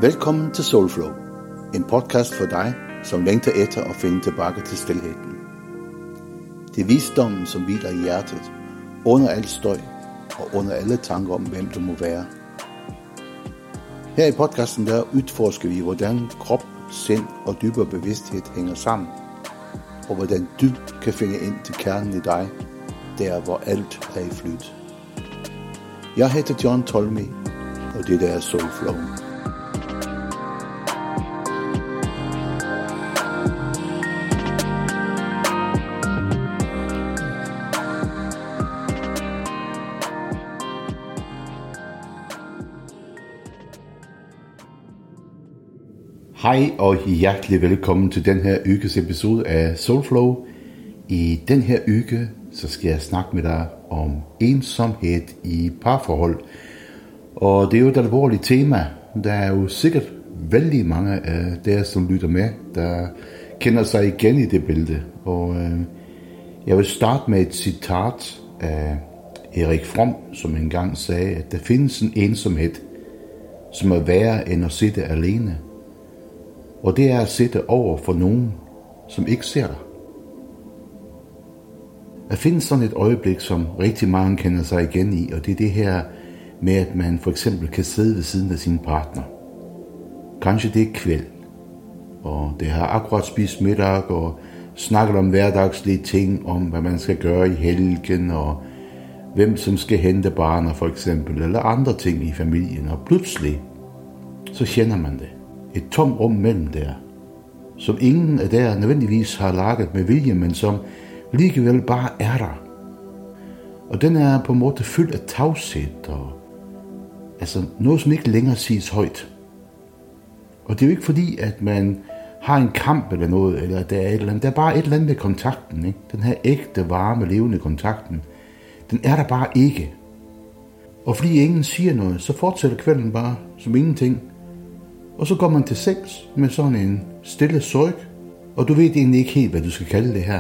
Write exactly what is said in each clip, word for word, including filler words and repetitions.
Velkommen til Soulflow, en podcast for dig, som længter efter at finde tilbage til stilheden. Det er visdommen, som hviler i hjertet, under al støj og under alle tanker om, hvem du må være. Her i podcasten der udforsker vi, hvordan krop, sind og dybere bevidsthed hænger sammen, og hvordan du kan finde ind til kernen i dig, der hvor alt er i flyt. Jeg hedder John Tolmi, og det der er Soulflow. Hej og hjertelig velkommen til den her uges episode af Soulflow. I den her uge så skal jeg snakke med dig om ensomhed i parforhold. Og det er jo et alvorligt tema. Der er jo sikkert vældig mange af der, som lytter med, der kender sig igen i det billede. Og øh, jeg vil starte med et citat af Erik Fromm, som engang sagde, at der findes en ensomhed, som er værre end at sidde alene. Og det er at sidde over for nogen, som ikke ser dig. Der findes sådan et øjeblik, som rigtig mange kender sig igen i, og det er det her med, at man for eksempel kan sidde ved siden af sin partner. Kanskje det er kvæld, og det har akkurat spist middag, og snakket om hverdagslige ting, om hvad man skal gøre i helgen, og hvem som skal hente barner for eksempel, eller andre ting i familien, og pludselig, så kender man det. Et tomt rum mellem der, som ingen af der nødvendigvis har laget med vilje, men som alligevel bare er der. Og den er på en måde fyldt af tavshed, og altså noget, som ikke længere siges højt. Og det er jo ikke fordi, at man har en kamp eller noget, eller der er et eller andet. Der er bare et eller andet med kontakten, ikke? Den her ægte, varme, levende kontakten, den er der bare ikke. Og fordi ingen siger noget, så fortsætter kvelden bare som ingenting. Og så går man til sengs med sådan en stille sorg, og du ved egentlig ikke helt, hvad du skal kalde det her.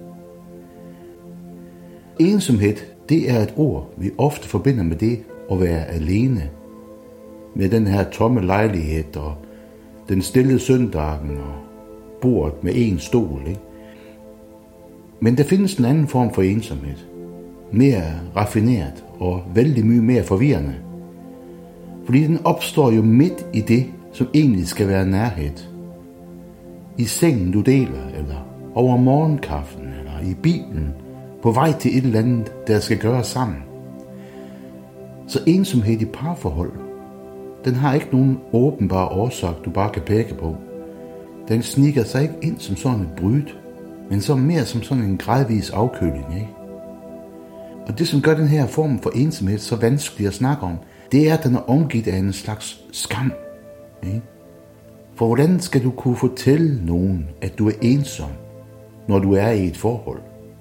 Ensomhed, det er et ord, vi ofte forbinder med det at være alene. Med den her tomme lejlighed og den stille søndagen og bordet med en stol, ikke? Men der findes en anden form for ensomhed. Mere raffineret og vældig mye mere forvirrende. Fordi den opstår jo midt i det, som egentlig skal være nærhed. I sengen du deler, eller over morgenkaffen, eller i bilen, på vej til et eller andet, der skal gøres sammen. Så ensomhed i parforhold, den har ikke nogen åbenbar årsag, du bare kan pege på. Den sniger sig ikke ind som sådan et bryd, men som mere som sådan en gradvis afkøling, ikke? Og det, som gør den her form for ensomhed så vanskelig at snakke om, det er, at den er omgivet af en slags skam. Ikke? For hvordan skal du kunne fortælle nogen, at du er ensom, når du er i et forhold?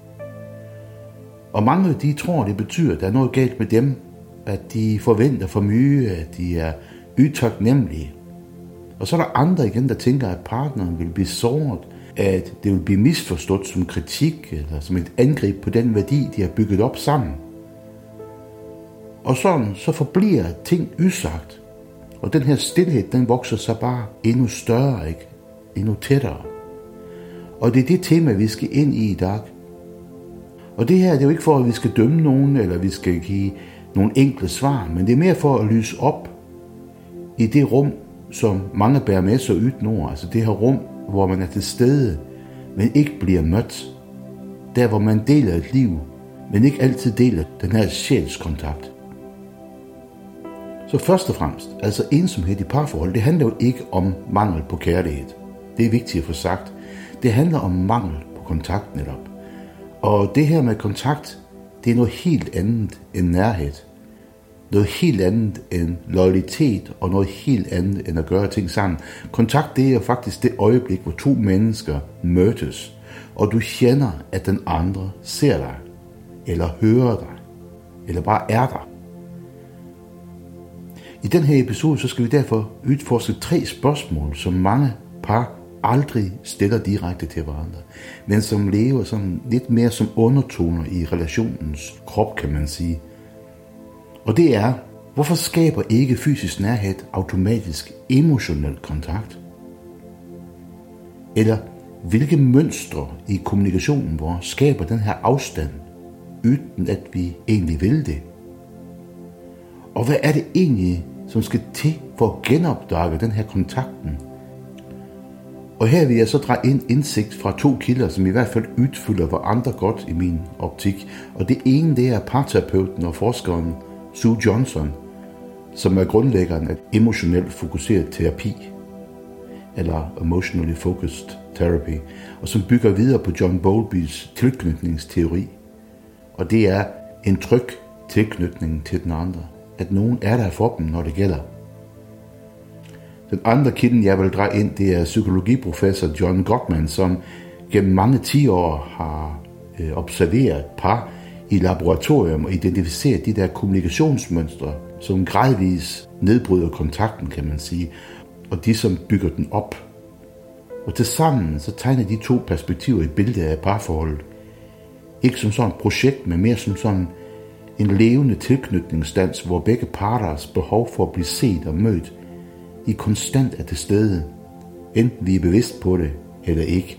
Og mange af de tror, det betyder, at der er noget galt med dem, at de forventer for mye, at de er utaknemmelige. Og så er der andre igen, der tænker, at partneren vil blive såret, at det vil blive misforstået som kritik, eller som et angreb på den værdi, de har bygget op sammen. Og sådan, så forbliver ting usagt. Og den her stilhed, den vokser sig bare endnu større, ikke? Endnu tættere. Og det er det tema, vi skal ind i i dag. Og det her, det er jo ikke for, at vi skal dømme nogen, eller vi skal give nogle enkle svar, men det er mere for at lyse op i det rum, som mange bærer med sig ud nord. Altså det her rum, hvor man er til stede, men ikke bliver mødt. Der, hvor man deler et liv, men ikke altid deler den her sjælskontakt. Så først og fremmest, altså ensomhed i parforhold, det handler jo ikke om mangel på kærlighed. Det er vigtigt at få sagt. Det handler om mangel på kontakt netop. Og det her med kontakt, det er noget helt andet end nærhed. Noget helt andet end loyalitet og noget helt andet end at gøre ting sammen. Kontakt, det er jo faktisk det øjeblik, hvor to mennesker mødes, og du kender, at den andre ser dig, eller hører dig, eller bare er der. I den her episode, så skal vi derfor udforske tre spørgsmål, som mange par aldrig stiller direkte til hverandre, men som lever sådan lidt mere som undertoner i relationens krop, kan man sige. Og det er, Hvorfor skaber ikke fysisk nærhed automatisk emotionel kontakt? Eller hvilke mønstre i kommunikationen hvor skaber den her afstand, uden at vi egentlig vil det? Og hvad er det egentlig, som skal til for at genopdage den her kontakten? Og her vil jeg så dreje ind indsigt fra to kilder, som i hvert fald udfylder hverandre godt i min optik. Og det ene, det er parterapeuten og forskeren Sue Johnson, som er grundlæggeren af emotionelt fokuseret terapi, eller Emotionally Focused Therapy, og som bygger videre på John Bowlbys tilknytningsteori. Og det er en tryg tilknytning til den andre, at nogen er der for dem, når det gælder. Den andre kilden, jeg vil dreje ind, det er psykologiprofessor John Gottman, som gennem mange tiår har øh, observeret par i laboratorium og identificeret de der kommunikationsmønstre, som gradvis nedbryder kontakten, kan man sige, og de, som bygger den op. Og tilsammen så tegner de to perspektiver i billedet af parforholdet. Ikke som sådan et projekt, men mere som sådan en levende tilknytningsdans, hvor begge parters behov for at blive set og mødt, de konstant er til stede, enten vi er bevidst på det eller ikke.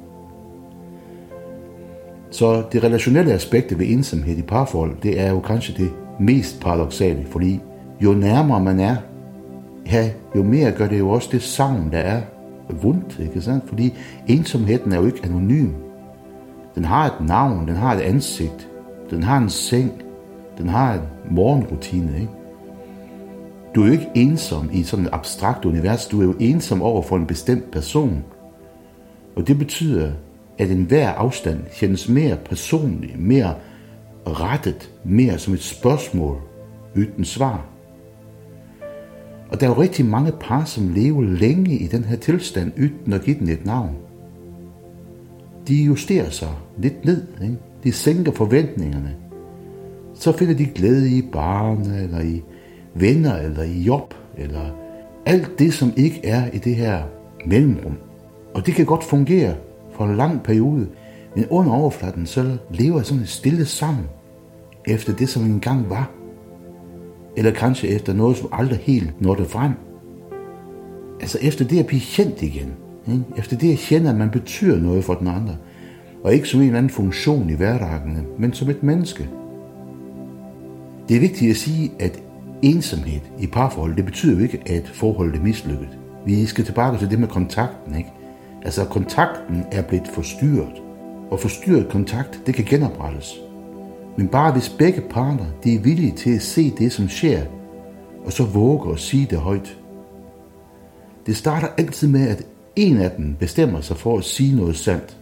Så det relationelle aspekt ved ensomhed i parforhold, det er jo kanskje det mest paradoksale, fordi jo nærmere man er, ja, jo mere gør det jo også det savn, der er vundt, ikke sandt? Fordi ensomheden er jo ikke anonym. Den har et navn, den har et ansigt, den har en seng, den har en morgenrutine, ikke? Du er jo ikke ensom i sådan et abstrakt univers, du er jo ensom over for en bestemt person. Og det betyder, at enhver afstand kjennes mere personlig, mere rettet, mere som et spørgsmål uden svar. Og der er jo rigtig mange par, som lever længe i den her tilstand, uden at give den et navn. De justerer sig lidt ned, ikke? De sænker forventningerne. Så finder de glæde i barn, eller i venner, eller i job, eller alt det, som ikke er i det her mellemrum. Og det kan godt fungere for en lang periode, men under overfladen, så lever sådan et stille sammen, efter det, som engang var. Eller kanskje efter noget, som aldrig helt nåede frem. Altså efter det at blive kendt igen. Ikke? Efter det at kende, at man betyder noget for den andre. Og ikke som en eller anden funktion i hverdagen, men som et menneske. Det er vigtigt at sige, at ensomhed i parforhold, det betyder jo ikke, at forholdet er mislykket. Vi skal tilbage til det med kontakten, ikke? Altså kontakten er blevet forstyrret. Og forstyrret kontakt, det kan genoprettes. Men bare hvis begge parter, de er villige til at se det, som sker, og så våger at sige det højt. Det starter altid med, at en af dem bestemmer sig for at sige noget sandt.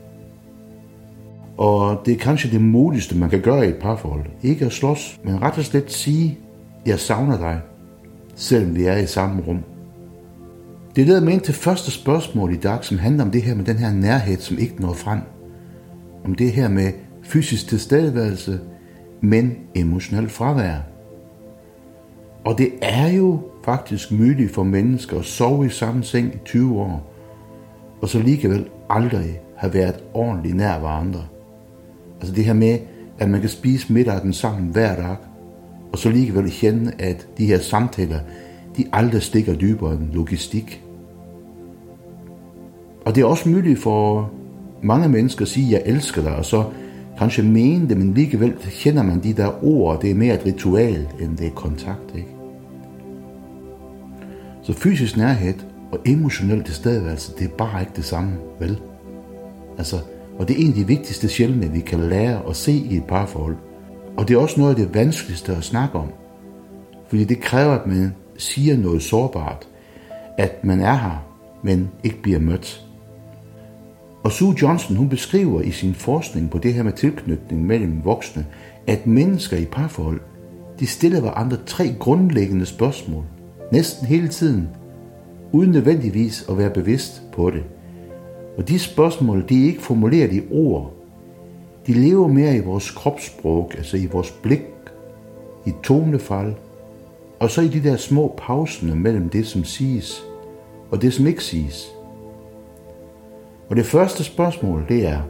Og det er kanskje det modigste, man kan gøre i et parforhold. Ikke at slås, men ret og slet sige, jeg savner dig, selvom vi er i samme rum. Det leder mig ind til første spørgsmål i dag, som handler om det her med den her nærhed, som ikke når frem. Om det her med fysisk tilstedeværelse, men emotionelt fravær. Og det er jo faktisk muligt for mennesker at sove i samme seng i tyve år, og så alligevel aldrig have været ordentligt nær hverandre. Altså det her med, at man kan spise middagen sammen hver dag, og så alligevel kende, at de her samtaler, de aldrig stikker dybere end logistik. Og det er også muligt for mange mennesker at sige, jeg elsker dig, og så kanskje mene det, men alligevel kender man de der ord, det er mere et ritual, end det er kontakt, ikke? Så fysisk nærhed og emotionel tilstedeværelse, det er bare ikke det samme, vel? Altså, og det er en af de vigtigste sjældne, vi kan lære at se i et parforhold. Og det er også noget af det vanskeligste at snakke om. Fordi det kræver, at man siger noget sårbart. At man er her, men ikke bliver mødt. Og Sue Johnson, hun beskriver i sin forskning på det her med tilknytning mellem voksne, at mennesker i parforhold, de stiller hverandre tre grundlæggende spørgsmål. Næsten hele tiden. Uden nødvendigvis at være bevidst på det. Og de spørgsmål, de er ikke formuleret i ord. De lever mere i vores kropssprog, altså i vores blik, i tonefald, og så i de der små pauserne mellem det, som siges, og det, som ikke siges. Og det første spørgsmål, det er,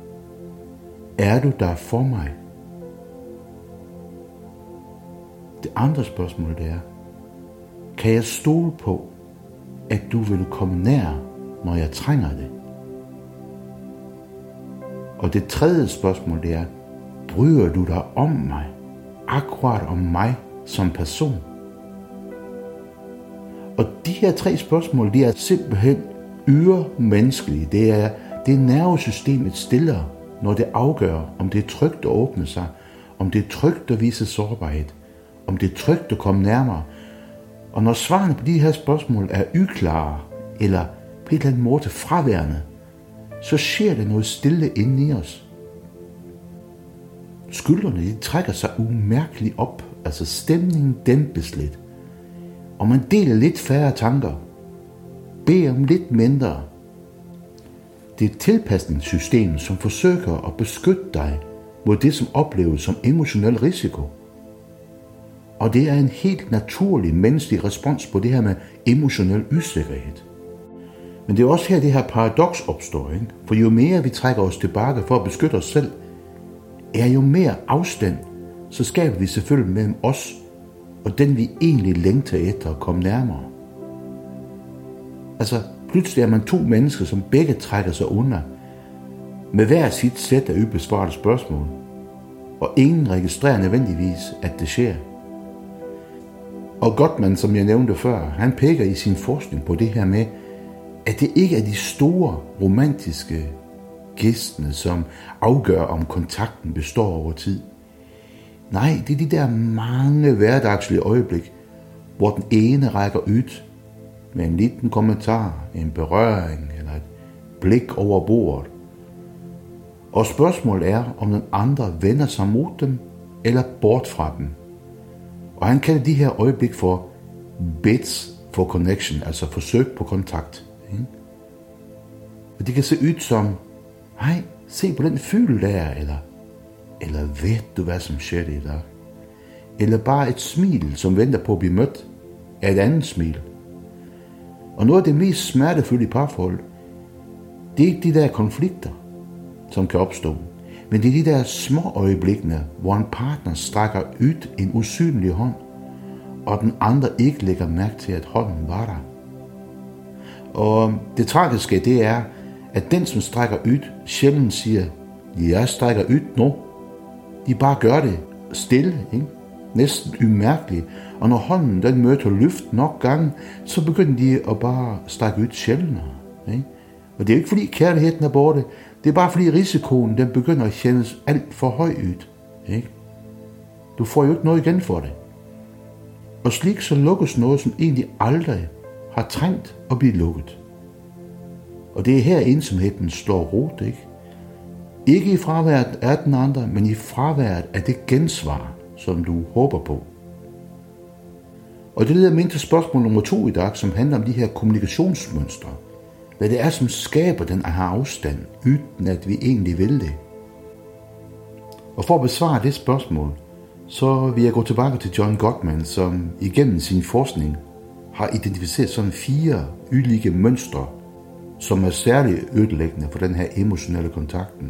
er du der for mig? Det andre spørgsmål, det er, kan jeg stole på, at du vil komme nær, når jeg trænger det? Og det tredje spørgsmål, det er, bryder du dig om mig, akkurat om mig som person? Og de her tre spørgsmål, de er simpelthen yrmenneskelige. Det er det nervesystemet stiller, når det afgør, om det er trygt at åbne sig, om det er trygt at vise sårbarhed, om det er trygt at komme nærmere. Og når svarene på de her spørgsmål er uklare, eller på en eller anden måde fraværende, så sker der noget stille inde i os. Skuldrene, de trækker sig umærkeligt op, altså stemningen dæmpes lidt. Og man deler lidt færre tanker, beder om lidt mindre. Det er et tilpasningssystem, som forsøger at beskytte dig mod det, som opleves som emotionel risiko. Og det er en helt naturlig menneskelig respons på det her med emotionel usikkerhed. Men det er også her, det her paradoks opstår, ikke? For jo mere vi trækker os tilbage for at beskytte os selv, er jo mere afstand, så skaber vi selvfølgelig mellem os og den, vi egentlig længter efter at komme nærmere. Altså, pludselig er man to mennesker, som begge trækker sig under, med hver sit sæt af ubesvarede spørgsmål, og ingen registrerer nødvendigvis, at det sker. Og Gottman, som jeg nævnte før, han peger i sin forskning på det her med, at det ikke er de store romantiske gæstene, som afgør, om kontakten består over tid. Nej, det er de der mange hverdagslige øjeblik, hvor den ene rækker ud med en liten kommentar, en berøring eller et blik over bordet. Og spørgsmålet er, om den andre vender sig mod dem eller bort fra dem. Og han kalder de her øjeblik for bids for connection, altså forsøg på kontakt. Og det kan se ud som, hej, se på den fugl der, eller, eller ved du hvad som sker i dag? Eller bare et smil, som venter på at blive mødt af et andet smil. Og noget af det mest smertefulde i parforhold, det er ikke de der konflikter, som kan opstå, men det er de der små øjeblikkene, hvor en partner strækker ud en usynlig hånd, og den andre ikke lægger mærke til, at hånden var der. Og det tragiske, det er, at den, som strækker ud, sjældent siger, jeg strækker ud nu. De bare gør det stille, ikke? Næsten umærkeligt. Og når hånden den møder luft nok gange, så begynder de at bare strække ud sjældnere. Ikke? Og det er jo ikke fordi kærligheden er borte, det er bare fordi risikoen den begynder at kändes alt for høj ud. Ikke? Du får jo ikke noget igen for det. Og slik så lukkes noget, som egentlig aldrig har trængt at blive lukket. Og det er her ensomheden slår rot, ikke? Ikke i fraværet af den andre, men i fraværet af det gensvar, som du håber på. Og det leder mig til spørgsmål nummer to i dag, som handler om de her kommunikationsmønstre. Hvad det er, som skaber den her afstand, uden at vi egentlig vil det. Og for at besvare det spørgsmål, så vil jeg gå tilbage til John Gottman, som igennem sin forskning har identificeret sådan fire ulike mønstre, som er særligt ødelæggende for den her emotionelle kontakten.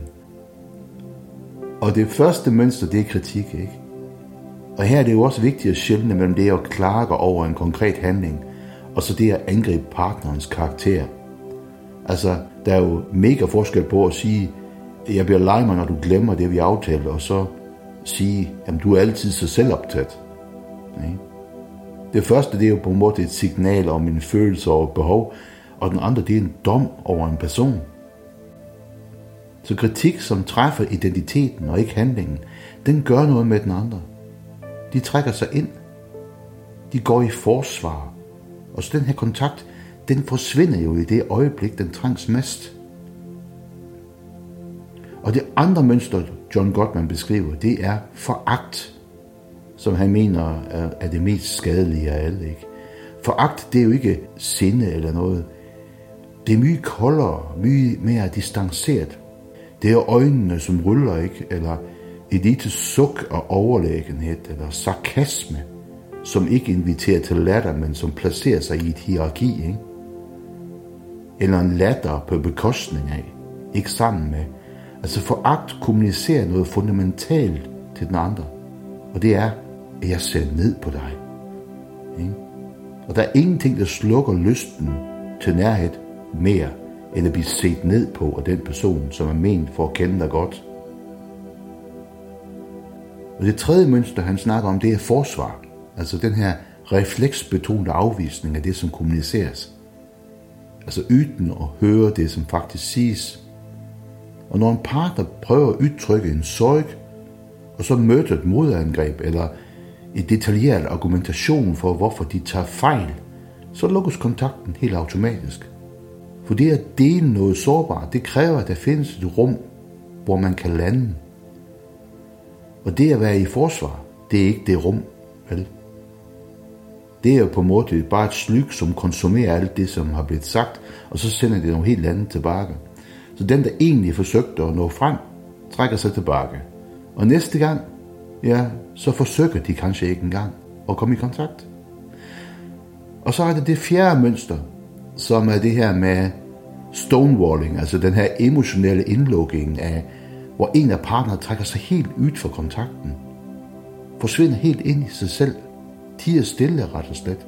Og det første mønster, det er kritik, ikke? Og her er det jo også vigtigt at skelne mellem det at klage over en konkret handling, og så det at angribe partnerens karakter. Altså, der er jo mega forskel på at sige, jeg bliver lej mig, når du glemmer det, vi aftalte, og så sige, jamen du er altid så selvoptaget. Ikke? Det første, det er jo på en måde et signal om en følelse og et behov, og den andre, det er en dom over en person. Så kritik, som træffer identiteten og ikke handlingen, den gør noget med den andre. De trækker sig ind. De går i forsvar. Og så den her kontakt, den forsvinder jo i det øjeblik, den trænges mest. Og det andre mønster, John Gottman beskriver, det er foragt, som han mener er det mest skadelige af alle. Ikke? Foragt, det er jo ikke sinde eller noget. Det er mye koldere, mye mere distanceret. Det er øjnene, som ruller, ikke? Eller et lille suk af overlægenhed, eller sarkasme, som ikke inviterer til latter, men som placerer sig i et hierarki, ikke? Eller en latter på bekostning af, ikke sammen med. Altså foragt kommunicerer noget fundamentalt til den andre, og det er at jeg ser ned på dig. Ikke? Og der er ingenting, der slukker lysten til nærhed mere, end at blive set ned på af den person, som er ment for at kende dig godt. Og det tredje mønster, han snakker om, det er forsvar. Altså den her refleksbetonede afvisning af det, som kommuniceres. Altså yten og høre det, som faktisk siges. Og når en partner prøver at udtrykke en sorg, og så møder et modangreb eller et detaljeret argumentation for, hvorfor de tager fejl, så lukkes kontakten helt automatisk. For det at dele noget sårbart, det kræver, at der findes et rum, hvor man kan lande. Og det at være i forsvar, det er ikke det rum, vel? Det er jo på en måde bare et slyg, som konsumerer alt det, som har blivet sagt, og så sender det noget helt andet tilbage. Så den, der egentlig forsøgte at nå frem, trækker sig tilbage. Og næste gang, ja, så forsøger de kanskje ikke engang at komme i kontakt. Og så er det det fjerde mønster, som er det her med stonewalling, altså den her emotionelle indlukking af, hvor en af partnerne trækker sig helt ud fra kontakten, forsvinder helt ind i sig selv, tiger stille ret og slet,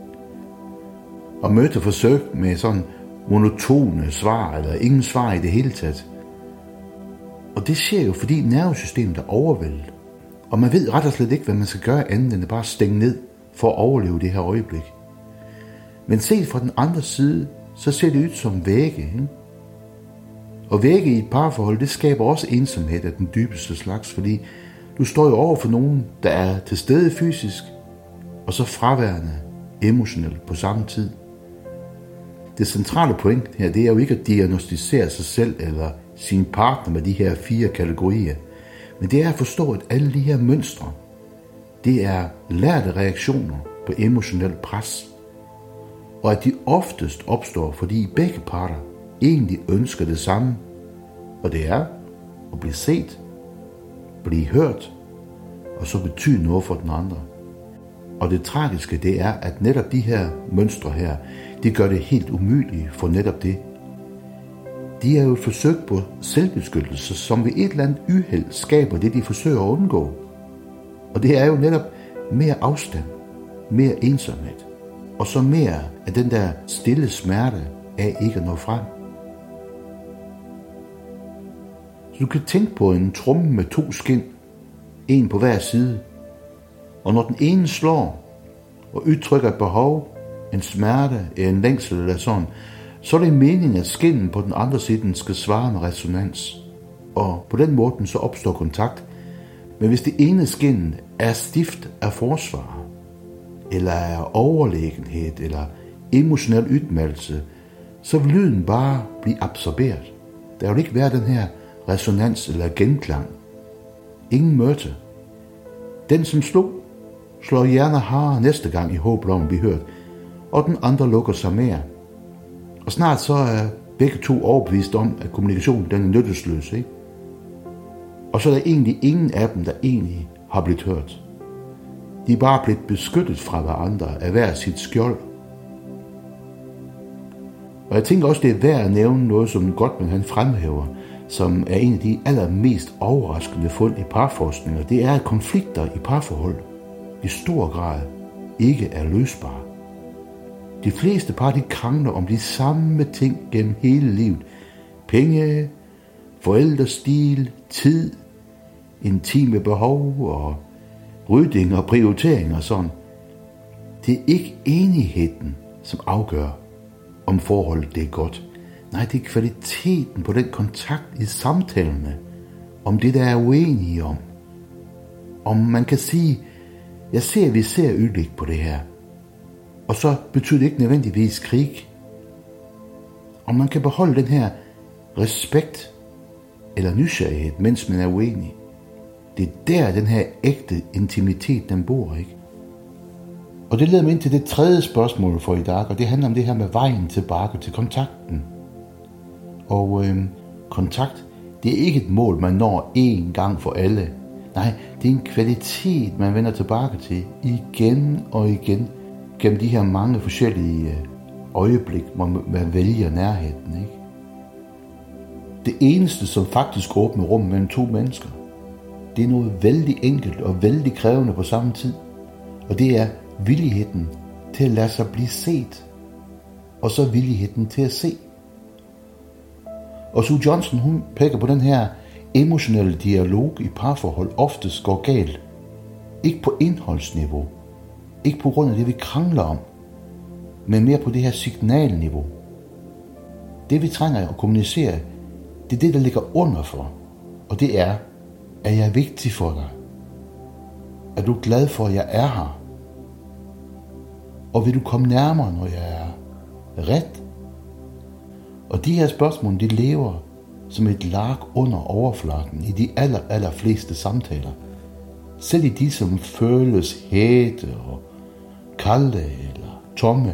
og møder forsøg med sådan monotone svar, eller ingen svar i det hele taget. Og det sker jo, fordi nervesystemet er overvældet, og man ved ret og slet ikke, hvad man skal gøre andet end at bare stænge ned for at overleve det her øjeblik. Men set fra den andre side, så ser det ud som vægge. Ikke? Og vægge i et parforhold, det skaber også ensomhed af den dybeste slags, fordi du står jo over for nogen, der er til stede fysisk, og så fraværende emotionelt på samme tid. Det centrale point her, det er jo ikke at diagnostisere sig selv eller sin partner med de her fire kategorier, men det er at forstå, at alle de her mønstre, det er lærte reaktioner på emotionelt pres, og at de oftest opstår, fordi begge parter egentlig ønsker det samme, og det er at blive set, blive hørt, og så betyde noget for den andre. Og det tragiske, det er, at netop de her mønstre her, de gør det helt umuligt for netop det. De er jo et forsøg på selvbeskyttelse, som ved et eller andet uheld skaber det, de forsøger at undgå. Og det er jo netop mere afstand, mere ensomhed, og så mere af den der stille smerte af ikke at nå frem. Så du kan tænke på en tromme med to skind, en på hver side. Og når den ene slår og udtrykker et behov, en smerte, en længsel eller sådan, så er det meningen, at skinnen på den andre side skal svare med resonans. Og på den måde så opstår kontakt. Men hvis det ene skin er stift af forsvar, eller af overlegenhed, eller emotionel udmeldelse, så vil lyden bare blive absorberet. Der vil ikke være den her resonans eller genklang. Ingen møte. Den, som slog, slår hjerner hardere næste gang i håb om at blive hørt, og den andre lukker sig mere. Og snart så er begge to overbevist om, at kommunikationen den er nyttesløs, ikke? Og så er der egentlig ingen af dem, der egentlig har blivet hørt. De er bare blevet beskyttet fra hverandre af hver sit skjold. Og jeg tænker også, det er værd at nævne noget, som Gottman han fremhæver, som er en af de allermest overraskende fund i parforskning, og det er, at konflikter i parforhold i stor grad ikke er løsbare. De fleste par, de krangler om de samme ting gennem hele livet. Penge, forældrestil, tid, intime behov og rydning og prioritering og sådan. Det er ikke enigheden, som afgør, om forholdet det er godt. Nej, det er kvaliteten på den kontakt i samtalerne, om det, der er uenige om. Om man kan sige, jeg ser, vi ser yderligt på det her. Og så betyder det ikke nødvendigvis krig. Om man kan beholde den her respekt eller nysgerrighed, mens man er uenig. Det er der, den her ægte intimitet, den bor, ikke? Og det leder mig ind til det tredje spørgsmål for i dag, og det handler om det her med vejen tilbage til kontakten. Og øh, kontakt, det er ikke et mål, man når én gang for alle. Nej, det er en kvalitet, man vender tilbage til igen og igen, gennem de her mange forskellige øjeblik, hvor man vælger nærheden, ikke? Det eneste, som faktisk åbner rum mellem to mennesker, det er noget vældig enkelt og vældig krævende på samme tid. Og det er villigheden til at lade sig blive set, og så villigheden til at se. Og Sue Johnson, hun peger på den her emotionelle dialog i parforhold oftest går galt. Ikke på indholdsniveau, ikke på grund af det, vi krangler om, men mere på det her signalniveau. Det, vi trænger at kommunicere, det er det, der ligger under for. Og det er, at jeg er vigtig for dig. Er du glad for, at jeg er her? Og vil du komme nærmere, når jeg er ret? Og de her spørgsmål, de lever som et lag under overfladen i de aller, aller fleste samtaler. Selv i de, som føles hætte og kalde eller tomme.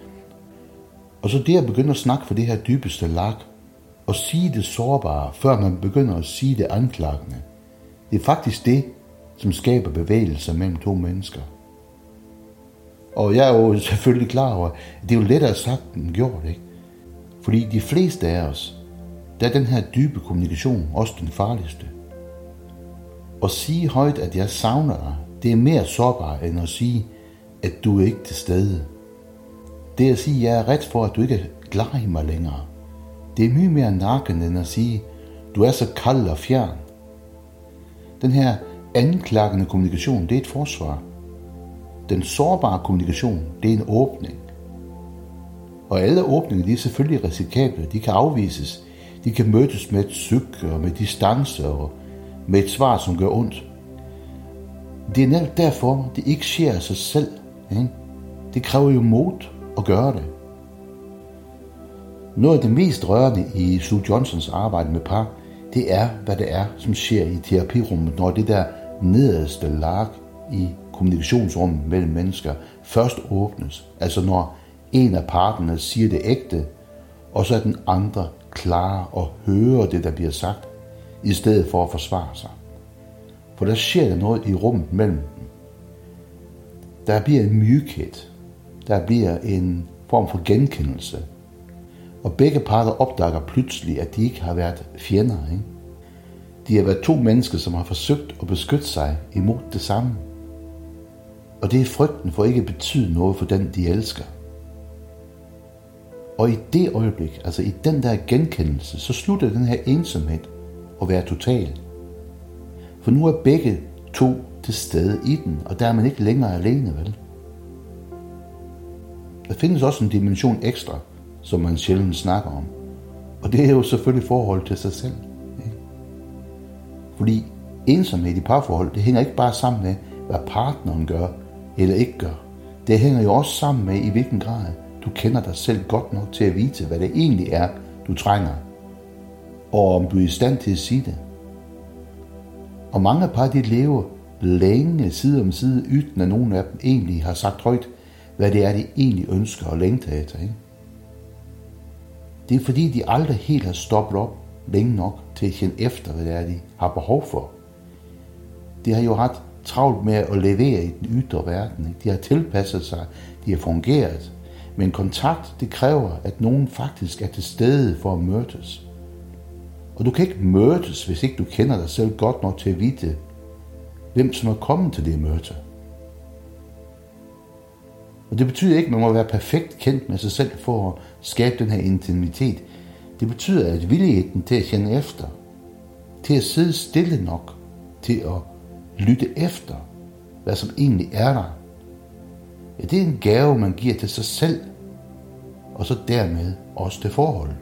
Og så det at begynde at snakke for det her dybeste lag, og sige det sårbare, før man begynder at sige det anklagende. Det er faktisk det, som skaber bevægelser mellem to mennesker. Og jeg er jo selvfølgelig klar over, at det er jo lettere sagt end gjort, ikke? Fordi de fleste af os, der er den her dybe kommunikation også den farligste. At sige højt, at jeg savner dig, det er mere sårbart end at sige, at du er ikke til stede. Det at sige, at jeg er ret for, at du ikke er glad i mig længere. Det er mye mere nakkende end at sige, du er så kald og fjern. Den her anklagende kommunikation, det er et forsvar. Den sårbare kommunikation, det er en åbning. Og alle åbninger, de er selvfølgelig risikable. De kan afvises. De kan mødes med et syk og med distance og med et svar, som gør ondt. Det er netop derfor, det ikke sker af sig selv. Ikke? Det kræver jo mod at gøre det. Noget af det mest rørende i Sue Johnsons arbejde med par, det er, hvad det er, som sker i terapirummet, når det der nederste lag i kommunikationsrummet mellem mennesker først åbnes. Altså når en af parterne siger det ægte, og så er den andre klar og hører det, der bliver sagt, i stedet for at forsvare sig. For der sker der noget i rummet mellem dem. Der bliver en mykhed. Der bliver en form for genkendelse. Og begge parter opdager pludselig, at de ikke har været fjender. Ikke? De har været to mennesker, som har forsøgt at beskytte sig imod det samme. Og det er frygten for ikke at betyde noget for den, de elsker. Og i det øjeblik, altså i den der genkendelse, så slutter den her ensomhed at være total. For nu er begge to til stede i den, og der er man ikke længere alene, vel? Der findes også en dimension ekstra, som man sjældent snakker om. Og det er jo selvfølgelig forhold til sig selv. Ikke? Fordi ensomhed i parforhold, det hænger ikke bare sammen med, hvad partneren gør eller ikke gør. Det hænger jo også sammen med, i hvilken grad du kender dig selv godt nok til at vide, hvad det egentlig er, du trænger. Og om du er i stand til at sige det. Og mange par, de lever længe side om side, uden at nogen af dem egentlig har sagt højt, hvad det er, de egentlig ønsker og længter efter. Ikke? Det er fordi, de aldrig helt har stoppet op længe nok til at kende efter, hvad det er, de har behov for. De har jo ret travlt med at levere i den ydre verden. Ikke? De har tilpasset sig, de har fungeret. Men kontakt, det kræver, at nogen faktisk er til stede for at mødes. Og du kan ikke mødes, hvis ikke du kender dig selv godt nok til at vide, hvem som er kommet til det møde. Og det betyder ikke, at man må være perfekt kendt med sig selv for at skabe den her intimitet. Det betyder, at villigheden til at kende efter, til at sidde stille nok, til at lytte efter, hvad som egentlig er der, ja, det er en gave, man giver til sig selv, og så dermed også til forholdet.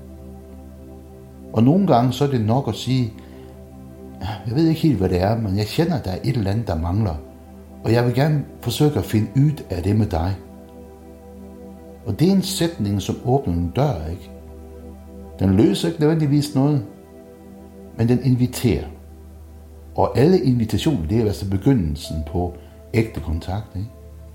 Og nogle gange så er det nok at sige, jeg ved ikke helt, hvad det er, men jeg kender, at der er et eller andet, der mangler, og jeg vil gerne forsøge at finde ud af det med dig. Og det er en sætning, som åbner en dør, ikke? Den løser ikke nødvendigvis noget, men den inviterer. Og alle invitationer, det er altså begyndelsen på ægte kontakt, ikke?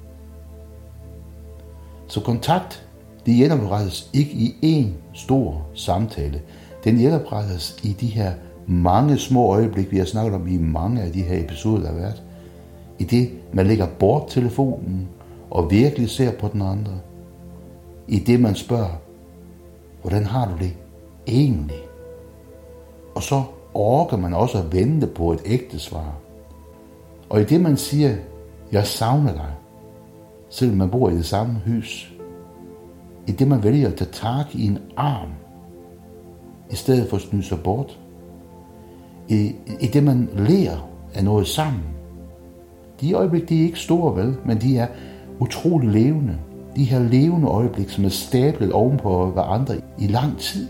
Så kontakt, det genoprettes ikke i én stor samtale. Den genoprettes i de her mange små øjeblikke, vi har snakket om i mange af de her episoder, der har været. I det, man lægger bort telefonen og virkelig ser på den andre. I det, man spørger, hvordan har du det egentlig? Og så orker man også at vente på et ægte svar. Og i det, man siger, Jeg savner dig, selvom man bor i det samme hus. I det man vælger at tage tag i en arm, i stedet for at snyde sig bort. I, i det man lærer af noget sammen. De øjeblik, de er ikke store, vel, men de er utrolig levende. De her levende øjeblik, som er stablet oven på hverandre i lang tid.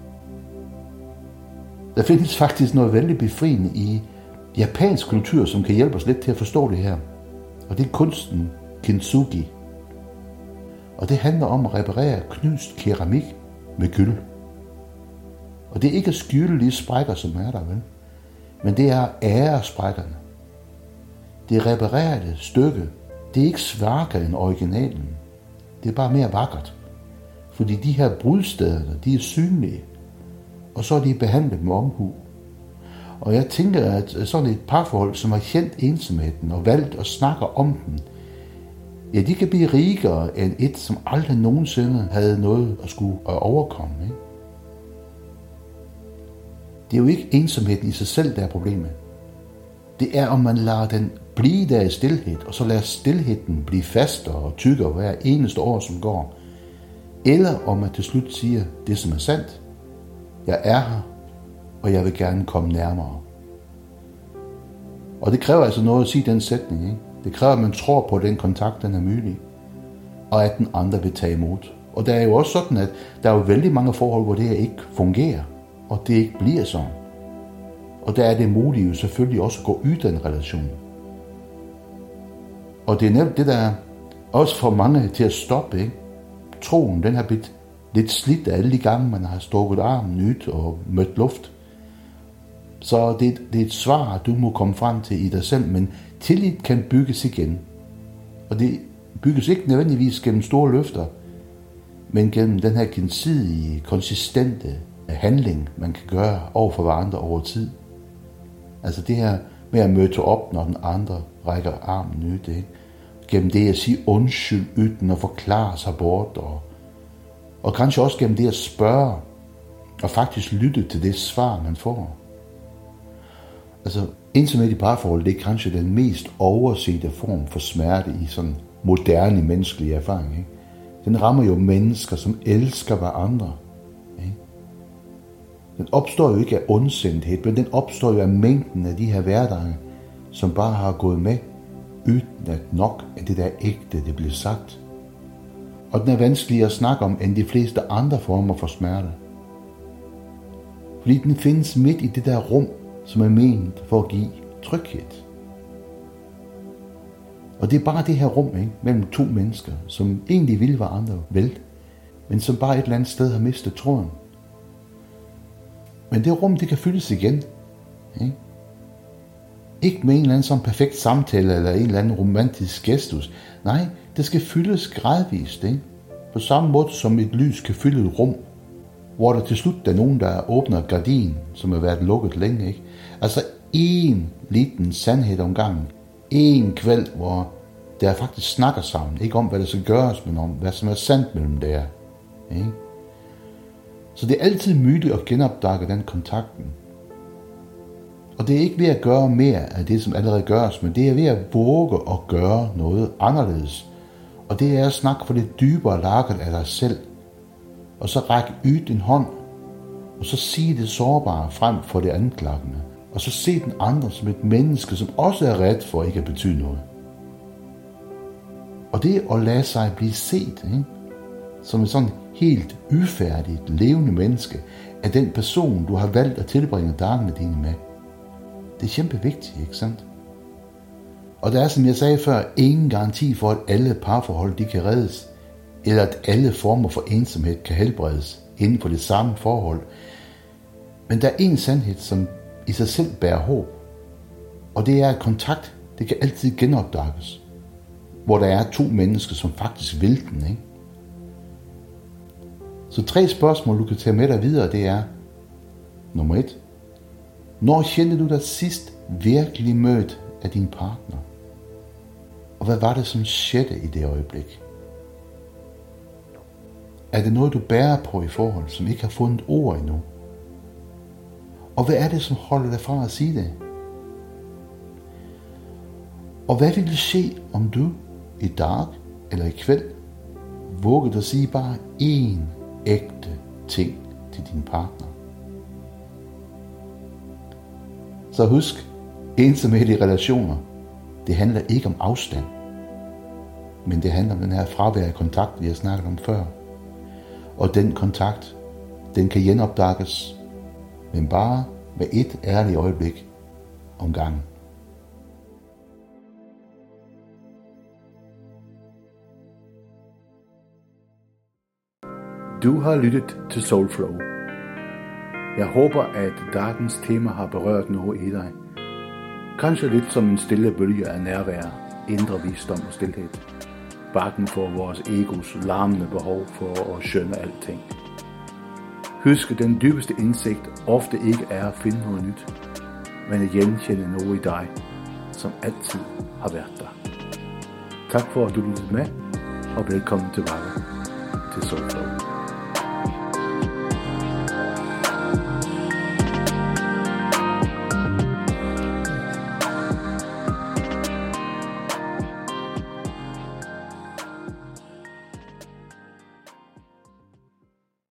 Der findes faktisk noget vældig befriende i japansk kultur, som kan hjælpe os lidt til at forstå det her. Og det er kunsten kintsugi. Og det handler om at reparere knust keramik med gyld. Og det er ikke skyldige sprækker, som er der, vel? Men det er æresprækkerne. Det reparerede stykke, det er ikke sværkere end originalen. Det er bare mere vakkert. Fordi de her brudsteder, de er synlige. Og så er de behandlet med omhu. Og jeg tænker, at sådan et parforhold, som har kendt ensomheden og valgt at snakke om den, ja, de kan blive rigere end et, som aldrig nogensinde havde noget at skulle overkomme. Ikke? Det er jo ikke ensomheden i sig selv, der er problemet. Det er, om man lader den blive der i stilhed, og så lader stilheden blive fastere og tykkere hver eneste år, som går. Eller om man til slut siger det, som er sandt. Jeg er her, og jeg vil gerne komme nærmere. Og det kræver altså noget at sige den sætning. Ikke? Det kræver, at man tror på, at den kontakt den er mulig, og at den andre vil tage imod. Og det er jo også sådan, at der er jo vældig mange forhold, hvor det her ikke fungerer, og det ikke bliver sådan. Og der er det muligt jo selvfølgelig også at gå ud af en relation. Og det er netop det, der også får mange til at stoppe. Ikke? Troen, den har blivet lidt slidt af alle de gange, man har stukket armen ud og mødt luft. Så det, det er et svar, du må komme frem til i dig selv, men tillid kan bygges igen. Og det bygges ikke nødvendigvis gennem store løfter, men gennem den her gensidige, konsistente handling, man kan gøre over for hverandre over tid. Altså det her med at møde op, når den andre rækker armen ud. Ikke? Gennem det at sige undskyld uden at forklare sig bort. Og, og kanskje også gennem det at spørge og faktisk lytte til det svar, man får. Altså ensomhed i parforhold, det er kanskje den mest oversete form for smerte i sådan moderne menneskelige erfaring. Ikke? Den rammer jo mennesker, som elsker hverandre. Ikke? Den opstår jo ikke af ondsindhed, men den opstår jo af mængden af de her hverdage, som bare har gået med, uden at nok af det der ægte, det bliver sagt. Og den er vanskelig at snakke om, end de fleste andre former for smerte. Fordi den findes midt i det der rum, som er ment for at give tryghed. Og det er bare det her rum, ikke, mellem to mennesker, som egentlig vil hverandre vel, men som bare et eller andet sted har mistet tråden. Men det rum, det kan fyldes igen. Ikke, ikke med en eller anden sådan perfekt samtale, eller en eller anden romantisk gestus. Nej, det skal fyldes gradvist. Ikke? På samme måde som et lys kan fylde et rum, hvor der til slut er nogen, der åbner gardin, som har været lukket længe. Ikke? Altså en liten sandhed om gangen. En kvæld, hvor der faktisk snakker sammen. Ikke om, hvad der skal gøres, men om, hvad som er sandt mellem der. Ikke? Så det er altid muligt at genopdage den kontakten. Og det er ikke ved at gøre mere af det, som allerede gøres, men det er ved at våge at gøre noget anderledes. Og det er at snakke for det dybere lager af dig selv. Og så række ud din hånd, og så sige det sårbare frem for det anklagende. Og så se den andre som et menneske, som også er ret for ikke at betyde noget. Og det at lade sig blive set, ikke? Som et sådan helt ufærdigt, levende menneske, af den person, du har valgt at tilbringe dagene dine med. Det er kæmpe vigtigt, ikke sandt? Og der er, som jeg sagde før, ingen garanti for, at alle parforhold de kan reddes, eller at alle former for ensomhed kan helbredes inden for det samme forhold. Men der er en sandhed, som i sig selv bærer håb, og det er, at kontakt, det kan altid genopdages, hvor der er to mennesker, som faktisk vil den, ikke? Så tre spørgsmål, du kan tage med dig videre, det er, nummer et, når kendte du dig sidst virkelig mødt af din partner? Og hvad var det, som skete i det øjeblik? Er det noget, du bærer på i forhold, som ikke har fundet ord endnu? Og hvad er det, som holder dig fra at sige det? Og hvad vil det ske, om du i dag eller i kveld våger at sige bare én ægte ting til din partner? Så husk, ensomhed i relationer, det handler ikke om afstand, men det handler om den her fravær af kontakt, vi har snakket om før. Og den kontakt, den kan genopdages, men bare med et ærligt øjeblik om gangen. Du har lyttet til Soulflow. Jeg håber, at dagens tema har berørt noget i dig. Kanskje lidt som en stille bølge af nærvær, indre visdom og stilhed. Bakken for vores egos larmende behov for at skønne alting. Husk, at den dybeste indsigt ofte ikke er at finde noget nyt, men at genkende noget i dig, som altid har været der. Tak for at du lyttede med, og velkommen tilbage til Soulflow.